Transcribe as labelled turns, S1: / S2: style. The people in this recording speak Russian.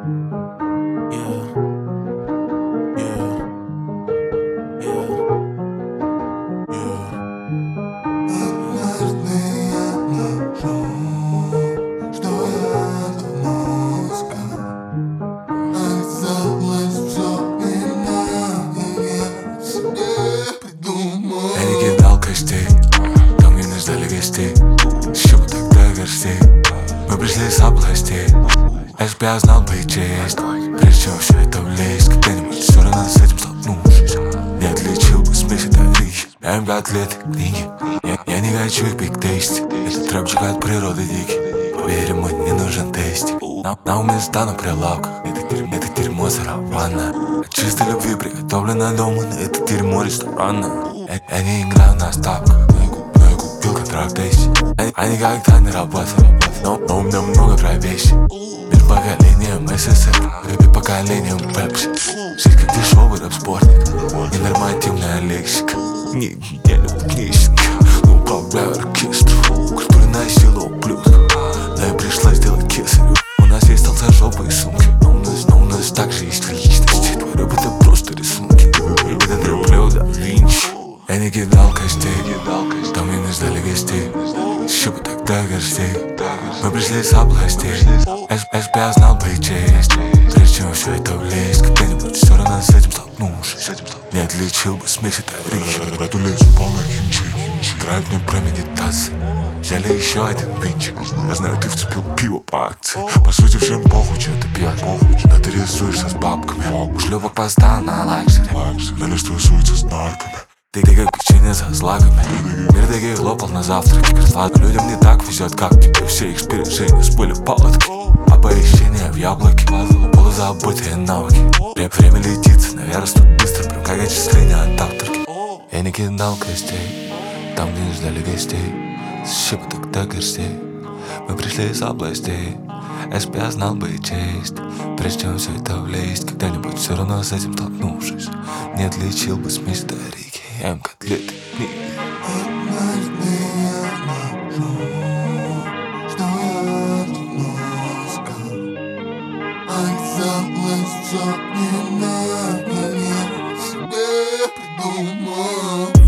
S1: Там где не ждали гостей, еще бы тогда горстей. Мы пришли с областей, если бы я знал бы и честь, прежде чем все это влезть, когда-нибудь все равно с этим столкнувшись, не отличил бы смесь от орехи. Я им 5 лет книги, я не хочу их биг тейсти. Этот рэпчик от природы дикий, поверь, ему не нужен тестик. На уме стану прилавка, это дерьмо сарафана. От чистой любви приготовлено дома, на это дерьмо ресторана. Я не играю на ставках, но я купил контракт Дейси. Я никогда не работал, но у меня много профессий. Между поколением СССР и поколением Пепси. Жизнь как дешевый рэп-спортник, ненормативная лексика. Не люблю книжника, но управляю оркестром. Культурная сила ублюдка, но я пришла сделать кесарю. У нас есть толстожопые сумки, но у нас также есть личности. Твой рэп это просто рисунки, это трэп да Винчи. Я не кидал костей, там где не ждали гостей, еще бы тогда горстей. Мы пришли с областей, если бы я знал бы и честь, прежде чем все это влезть, когда-нибудь все равно с этим столкнувшись, не отличил бы смесь от орехи.
S2: В эту лесу полно химчи, играют мне про медитации.
S1: Взяли еще один винчик,
S2: я знаю, ты вцепил пиво по акции. По сути всем похуй, что ты пьешь, но ты рисуешься с бабками.
S1: Шлюпок поставил на лакшери,
S2: на лист рисуется с нарками.
S1: Ты как печенье со злаками. Мир таких лопал на завтраке. Людям не так везет, как тебе. Все их сбережения спыли палатки. Оповещения в яблоке, полузабытые навыки. Время летит, наверное, тут быстро, прям как отчисление от авторки. Я не кидал костей, там где не ждали гостей, еще бы тогда горстей. Мы пришли из областей, если бы я знал бы и честь, прежде чем все это влезть, когда-нибудь все равно с этим столкнувшись, не отличил бы смесь от орехи. Я им котлеты книги.
S2: Однажды я нахожу, что я думал сказал. Оказалось, все не надо, я себе придумал.